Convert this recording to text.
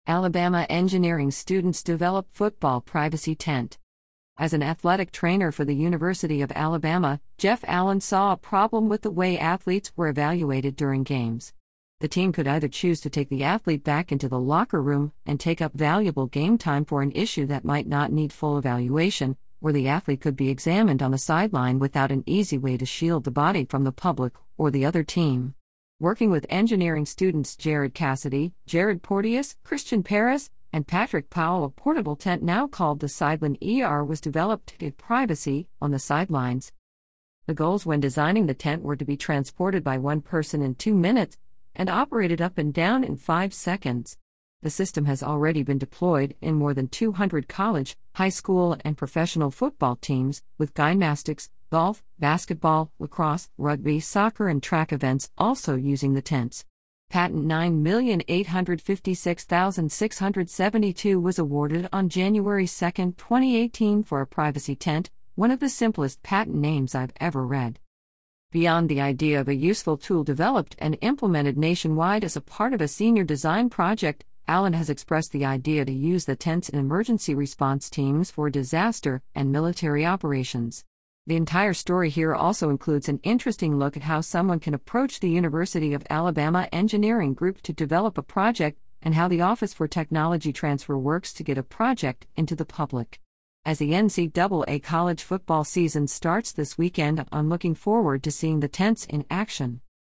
Alabama engineering students develop football privacy tent. As an athletic trainer for the University of Alabama, Jeff Allen saw a problem with the way athletes were evaluated during games. The team could either choose to take the athlete back into the locker room and take up valuable game time for an issue that might not need full evaluation, or the athlete could be examined on the sideline without an easy way to shield the body from the public or the other team. Working with engineering students Jared Cassidy, Jared Porteous, Christian Paris, and Patrick Powell, a portable tent now called the Sideline ER was developed to give privacy on the sidelines. The goals when designing the tent were to be transported by one person in 2 minutes and operated up and down in 5 seconds. The system has already been deployed in more than 200 college, high school, and professional football teams, with gymnastics, golf, basketball, lacrosse, rugby, soccer, and track events also using the tents. Patent 9,856,672 was awarded on January 2, 2018 for a privacy tent, one of the simplest patent names I've ever read. Beyond the idea of a useful tool developed and implemented nationwide as a part of a senior design project, Allen has expressed the idea to use the tents in emergency response teams for disaster and military operations. The entire story here also includes an interesting look at how someone can approach the University of Alabama Engineering Group to develop a project, and how the Office for Technology Transfer works to get a project into the public. As the NCAA college football season starts this weekend, I'm looking forward to seeing the tents in action.